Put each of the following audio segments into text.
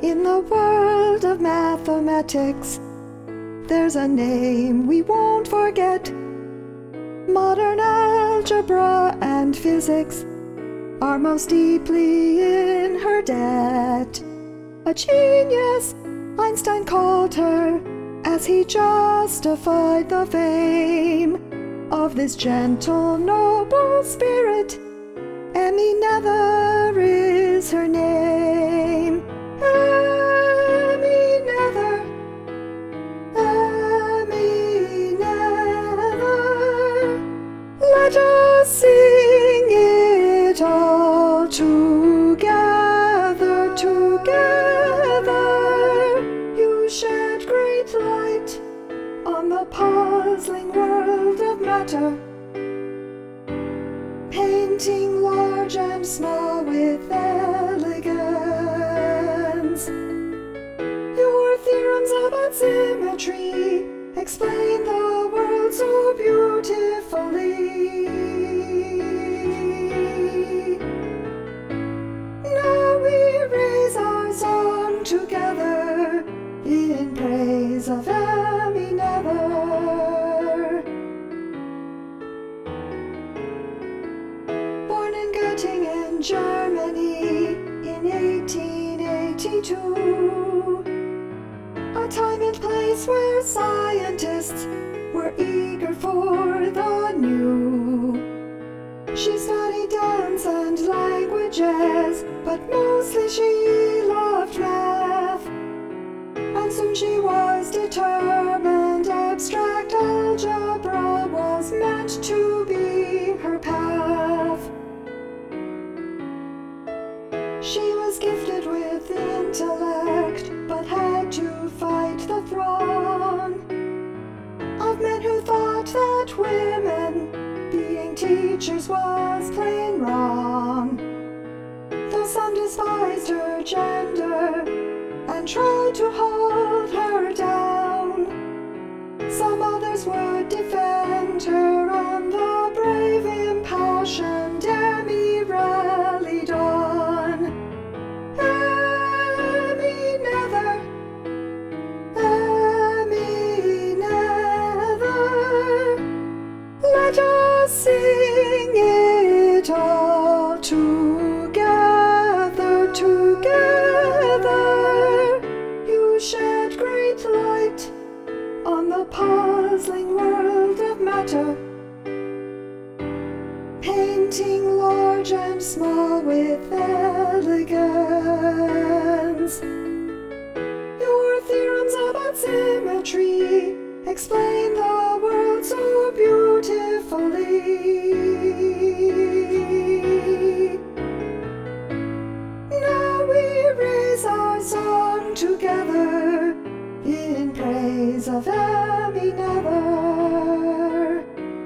In the world of mathematics, there's a name we won't forget. Modern algebra and physics are most deeply in her debt. A genius, Einstein called her, as he justified the fame of this gentle, noble spirit. Emmy Noether is her name. Emmy Noether, Emmy Noether. Let us sing it all together, together. You shed great light on the puzzling world of matter, painting large and small with elegance. Your theorems about symmetry explain the world so beautifully. Now we raise our song together in praise of Emmy Noether. Born in Göttingen, Germany in 1882, a time and place where scientists were eager for the new. She studied dance and languages, but mostly she loved math. And soon she was determined abstract algebra was meant to be her path. She was gifted with intellect, but had to fight the throng of men who thought that women being teachers was plain wrong. Though some despised her gender and tried to hold her down, some others would defend her, and the brave, impassioned Emmy rallied on. Emmy Noether, Emmy Noether. Let us sing it all together, together. You shed great light on the puzzling world of matter, painting large and small with elegance. Your theorems about symmetry explain the world so beautifully. Now we raise our song together in praise of Emmy Noether.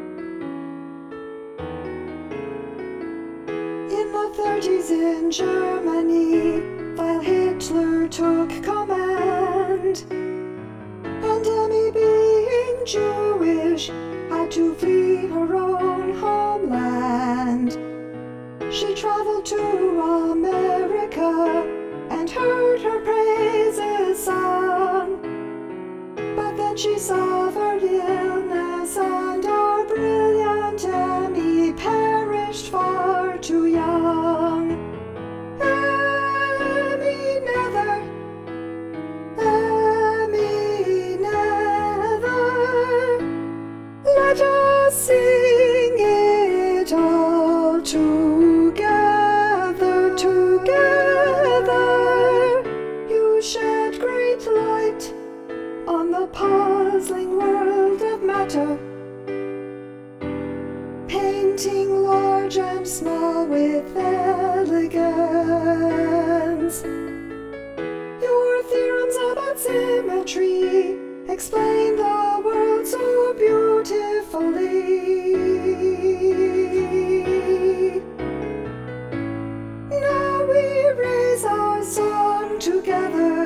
In the 30s in Germany, while Hitler took command, and Emmy, being Jewish, had to flee her own homeland. She traveled to America and heard her praises sung, but then she suffered illness, and our brilliant Emmy perished far too young. Emmy Noether, Emmy Noether. Let us sing it all together, together. You shed great light on the puzzling world of matter, painting large and small with elegance. Your theorems about symmetry explain the world so beautifully. Now we raise our song together